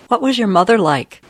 What was your mother like?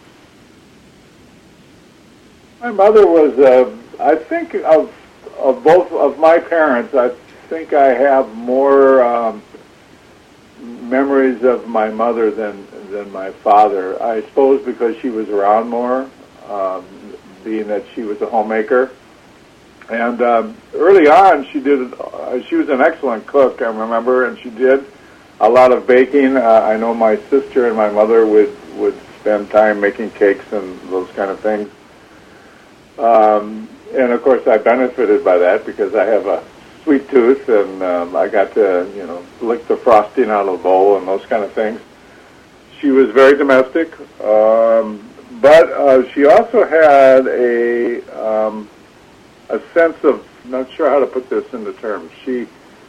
My mother was, I think, of both of my parents, I think I have more memories of my mother than my father. I suppose because she was around more, being that she was a homemaker. And early on, she was an excellent cook, I remember, and she did a lot of baking. I know my sister and my mother would spend time making cakes and those kind of things. And of course, I benefited by that because I have a sweet tooth, and I got to, lick the frosting out of the bowl and those kind of things. She was very domestic, but she also had a sense of, not sure how to put this into terms. She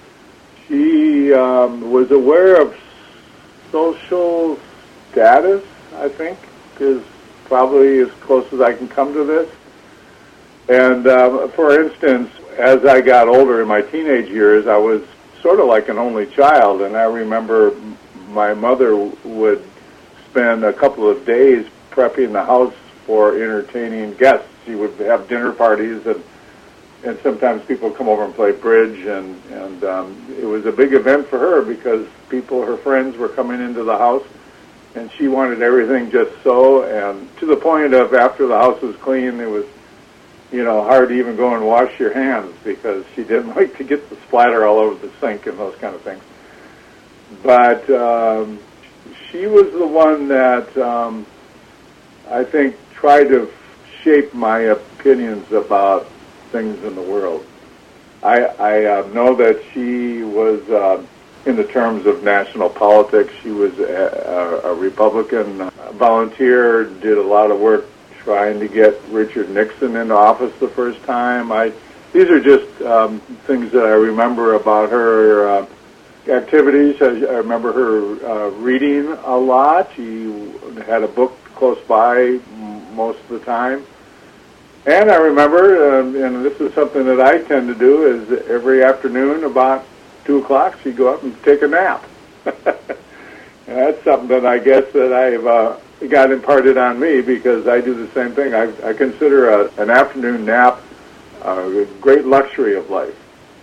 was aware of social status, I think, is probably as close as I can come to this. And for instance, as I got older in my teenage years, I was sort of like an only child, and I remember my mother would spend a couple of days prepping the house for entertaining guests. She would have dinner parties, and sometimes people would come over and play bridge, and it was a big event for her because her friends were coming into the house, and she wanted everything just so, and to the point of after the house was clean, it was hard to even go and wash your hands because she didn't like to get the splatter all over the sink and those kind of things. But she was the one that I think tried to shape my opinions about things in the world. I know that she was, in the terms of national politics, she was a Republican volunteer, did a lot of work trying to get Richard Nixon into office the first time. These are just things that I remember about her activities. I remember her reading a lot. She had a book close by most of the time. And I remember, and this is something that I tend to do, is every afternoon about 2 o'clock she'd go up and take a nap. And that's something that I guess that I've got imparted on me because I do the same thing. I consider an afternoon nap a great luxury of life.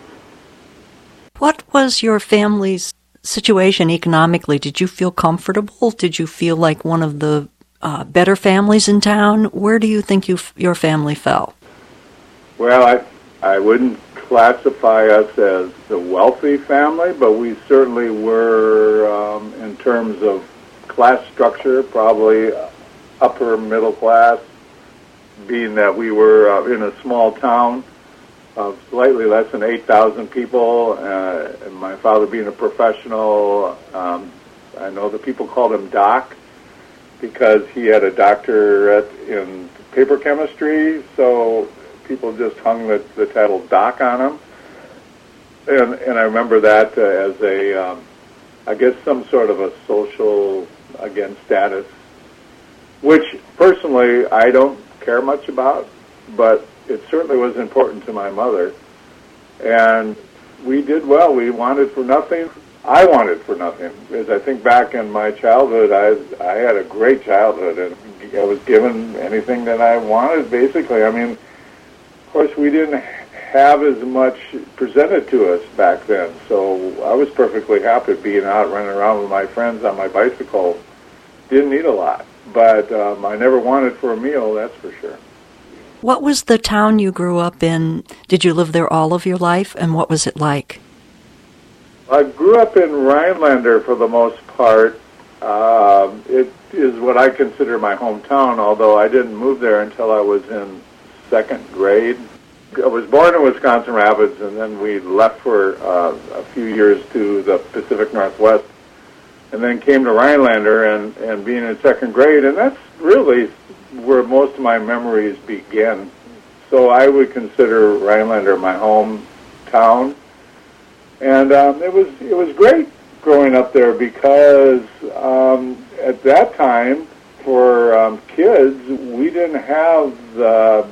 What was your family's situation economically? Did you feel comfortable? Did you feel like one of the better families in town? Where do you think your family fell? Well, I wouldn't classify us as the wealthy family, but we certainly were, in terms of class structure, probably upper middle class, being that we were in a small town of slightly less than 8,000 people, and my father being a professional. I know that people called him Doc because he had a doctorate in paper chemistry, so people just hung the title Doc on him. And I remember that as I guess some sort of a social, again, status, which personally I don't care much about, but it certainly was important to my mother. And we did well. We wanted for nothing. I wanted for nothing. As I think back in my childhood, I had a great childhood, and I was given anything that I wanted, basically. I mean, of course, we didn't have as much presented to us back then, so I was perfectly happy being out running around with my friends on my bicycle. Didn't need a lot, but I never wanted for a meal, that's for sure. What was the town you grew up in? Did you live there all of your life, and what was it like? I grew up in Rhinelander for the most part. It is what I consider my hometown, although I didn't move there until I was in second grade. I was born in Wisconsin Rapids, and then we left for a few years to the Pacific Northwest, and then came to Rhinelander and being in second grade, and that's really where most of my memories begin. So I would consider Rhinelander my hometown, and it was great growing up there because at that time for kids we didn't have the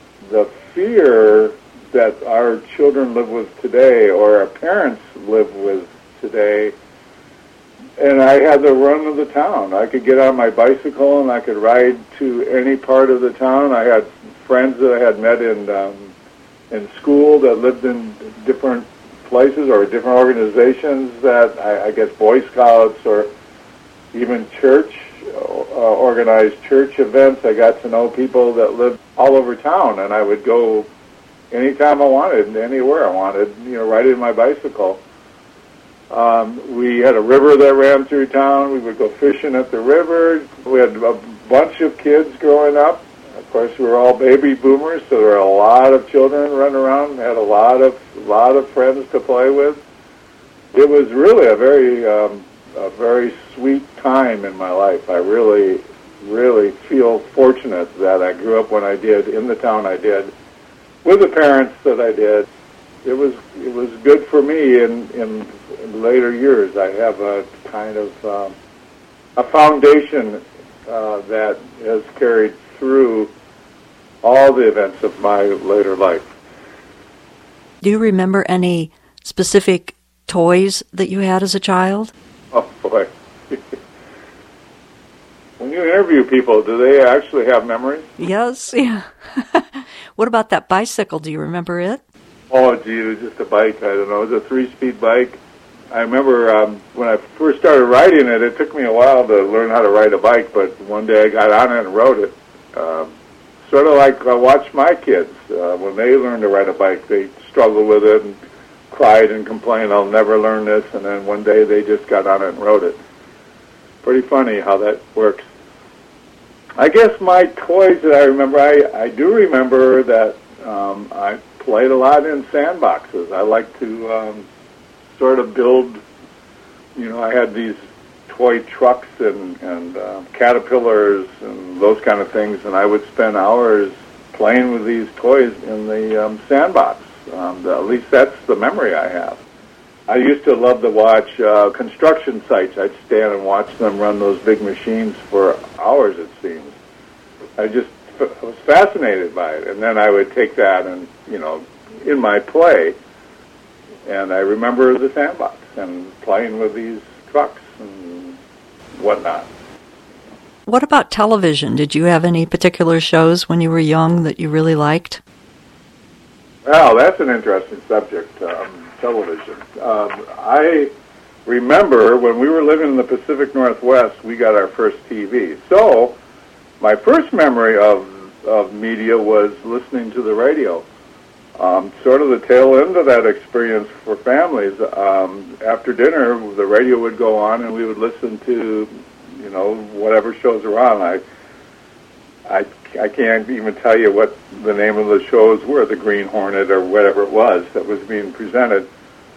fear that our children live with today or our parents live with today. and I had the run of the town. I could get on my bicycle and I could ride to any part of the town. I had friends that I had met in school that lived in different places or different organizations that I guess Boy Scouts or even church, organized church events. I got to know people that lived all over town, and I would go anytime I wanted, anywhere I wanted, riding my bicycle. We had a river that ran through town. We would go fishing at the river. We had a bunch of kids growing up. Of course, we were all baby boomers, so there were a lot of children running around. Had a lot of friends to play with. It was really a very sweet time in my life. I really, really feel fortunate that I grew up when I did, in the town I did, with the parents that I did. It was good for me in later years. I have a kind of a foundation that has carried through all the events of my later life. Do you remember any specific toys that you had as a child? Oh, boy. When you interview people, do they actually have memories? Yes, yeah. What about that bicycle? Do you remember it? Oh, gee, it was just a bike. I don't know. It was a 3-speed bike. I remember when I first started riding it, it took me a while to learn how to ride a bike, but one day I got on it and rode it. Sort of like I watched my kids. When they learned to ride a bike, they struggled with it and cried and complained, I'll never learn this, and then one day they just got on it and rode it. Pretty funny how that works. I guess my toys that I remember, I do remember that I played a lot in sandboxes. I like to sort of build, I had these toy trucks and caterpillars and those kind of things, and I would spend hours playing with these toys in the sandbox. At least that's the memory I have. I used to love to watch construction sites. I'd stand and watch them run those big machines for hours, it seems. I was fascinated by it. And then I would take that and, in my play, and I remember the sandbox and playing with these trucks and whatnot. What about television? Did you have any particular shows when you were young that you really liked? Well, that's an interesting subject, television. I remember when we were living in the Pacific Northwest, we got our first TV. So my first memory of media was listening to the radio. Sort of the tail end of that experience for families. After dinner, the radio would go on, and we would listen to, whatever shows were on. I can't even tell you what the name of the shows were, the Green Hornet or whatever it was that was being presented.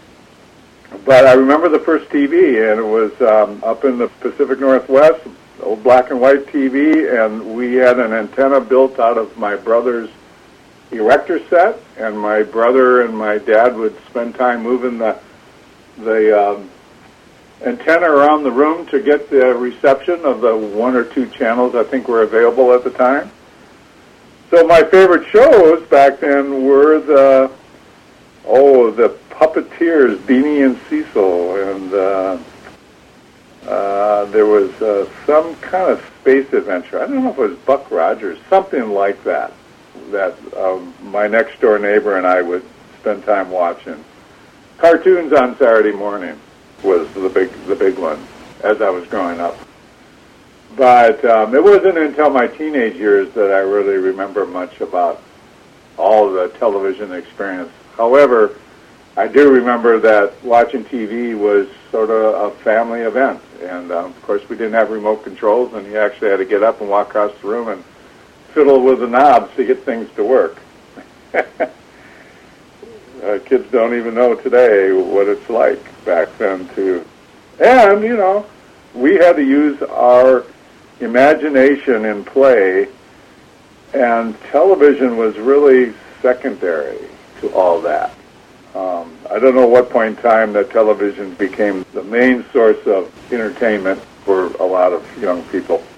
But I remember the first TV, and it was up in the Pacific Northwest, old black and white TV, and we had an antenna built out of my brother's erector set, and my brother and my dad would spend time moving the antenna around the room to get the reception of the 1 or 2 channels I think were available at the time. So my favorite shows back then were the Puppeteers, Beanie and Cecil, and there was some kind of space adventure. I don't know if it was Buck Rogers, something like that my next-door neighbor and I would spend time watching. Cartoons on Saturday morning was the big one as I was growing up. But it wasn't until my teenage years that I really remember much about all the television experience. However, I do remember that watching TV was sort of a family event. And, of course, we didn't have remote controls, and you actually had to get up and walk across the room and fiddle with the knobs to get things to work. Kids don't even know today what it's like back then, too. And, we had to use our imagination in play, and television was really secondary to all that. I don't know what point in time that television became the main source of entertainment for a lot of young people.